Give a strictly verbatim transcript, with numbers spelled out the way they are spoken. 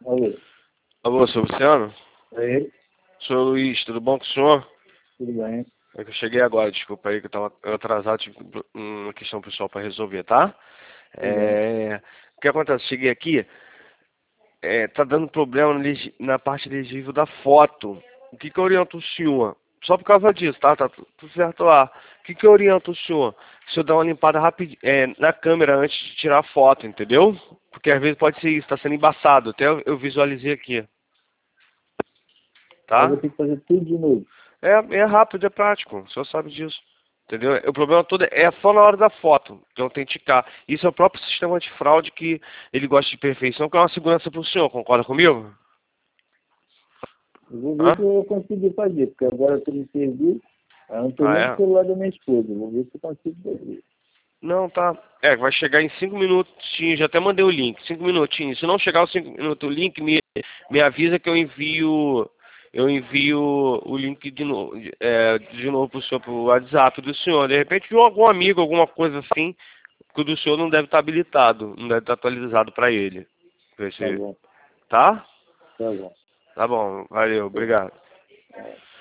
Alô, Alô, seu Luciano? é ele? Sou Luiz, tudo bom com o senhor? Tudo bem? É que eu cheguei agora, desculpa aí que eu tava atrasado, tive uma questão pessoal para resolver, tá? Tudo bem. É... O que acontece? Cheguei aqui, é, tá dando problema legi- na parte legível da foto. O que que eu oriento o senhor? Só por causa disso, tá? Tá tu- tudo certo lá. O que que eu oriento o senhor? Se eu dar uma limpada rápida é, na câmera antes de tirar a foto, entendeu? Porque às vezes pode ser isso, tá sendo embaçado. Até eu eu visualizei aqui, Aí eu vou tá? ter que fazer tudo de novo. É, é rápido, é prático, o senhor sabe disso. Entendeu? O problema todo é só na hora da foto, de autenticar. Isso é o próprio sistema de fraude que ele gosta de perfeição, que é uma segurança para o senhor, concorda comigo? Eu vou ver Hã? se eu consigo fazer, porque agora eu estou no serviço, eu não estou Ah, nem com o é? celular da minha esposa. Eu vou ver se eu consigo fazer. Não, tá. É, vai chegar em cinco minutinhos, já até mandei o link, cinco minutinhos. Se não chegar os cinco minutos, o link me, me avisa que eu envio, eu envio o link de novo, é, de novo pro senhor, pro WhatsApp do senhor. De repente, de algum amigo, alguma coisa assim, que o do senhor não deve estar habilitado, não deve estar atualizado para ele. Ver Tá se- bom, Tá? tá bom. Tá bom, valeu, obrigado. É.